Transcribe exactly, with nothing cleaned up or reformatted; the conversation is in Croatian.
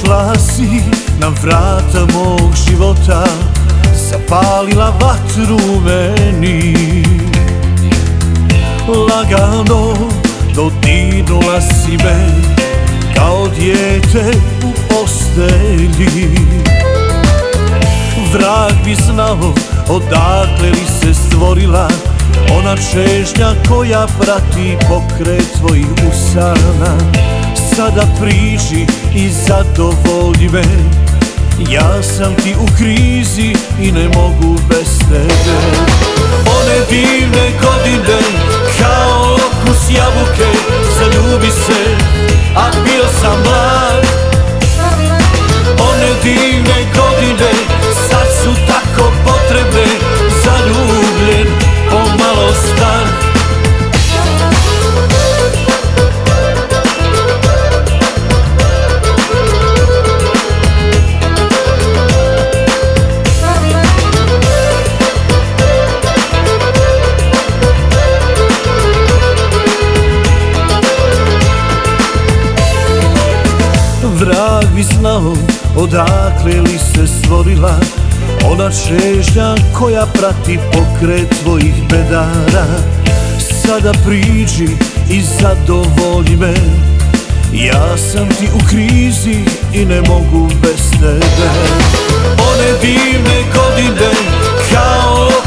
Došla si na vrata mog života, zapalila vatru u meni. Lagano dodirnula si me, kao dijete u postelji. Vrag bi znao odakle li se stvorila ona čežnja koja prati pokret tvojih usana. Sada priđi i zadovolji me, ja sam ti u krizi i ne mogu bez tebe. One divne godine kao okus jabuke, zaljubi se, a bio sam mlad. One divne godine sad su tako potrebne, zaljubljen, pomalo star. Vrag bi znao odakle li se stvorila ona čežnja koja prati pokret tvojih bedara. Sada priđi i zadovolji me, ja sam ti u krizi i ne mogu bez tebe. One divne godine kao